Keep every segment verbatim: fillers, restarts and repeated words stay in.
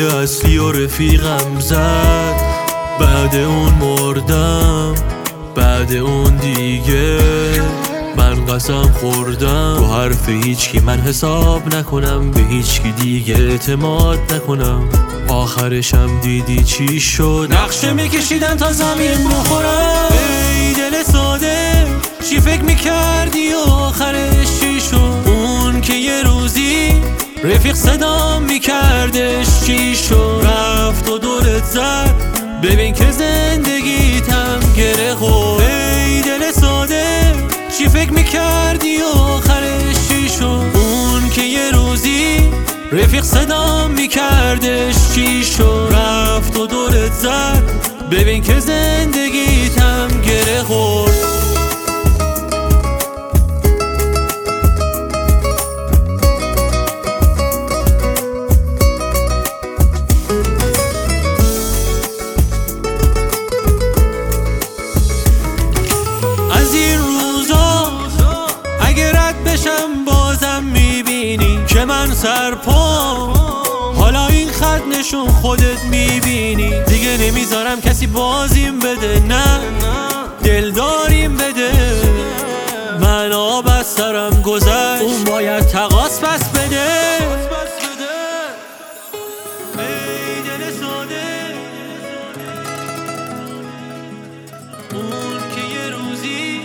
اصلی و رفیقم زد، بعد اون مردم، بعد اون دیگه من قسم خوردم تو حرف هیچ کی من حساب نکنم، به هیچ کی دیگه اعتماد نکنم. آخرشم دیدی چی شد، نقشه میکشیدن تا زمین بخورم. ای دل ساده چی فکر میکردی و آخرش چی شد؟ اون که یه روزی رفیق صدام میکردش چی شد؟ رفت و دورت زد، ببین که زندگیتم گره خورد. ای دل ساده چی فکر میکردی و آخرش چی شد؟ اون که یه روزی رفیق صدام میکردش چی شد؟ رفت و دورت زد، ببین که زندگیتم گره خورد. از این روزا اگه رد بشم بازم میبینی که من سرپام، حالا این خط نشون خودت میبینی. دیگه نمیذارم کسی بازیم بده، نه دلداریم بده. من آب از سرم گذشت، اون باید تقاص پس بده. ای دل ساده اون که یه روزی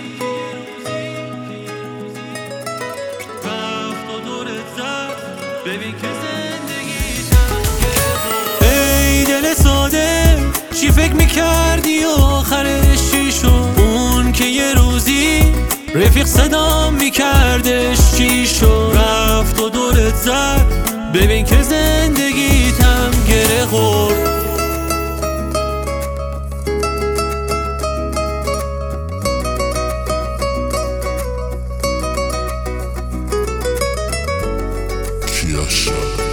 رفت و دورت زد، ببین که زندگیتم گره خورد. ای دل ساده چی فکر میکردی و آخرش چی شد؟ اون که یه روزی رفیق صدام میکردش چی شد؟ رفت و دورت زد، ببین که زندگیتم گره خورد. Kiasha.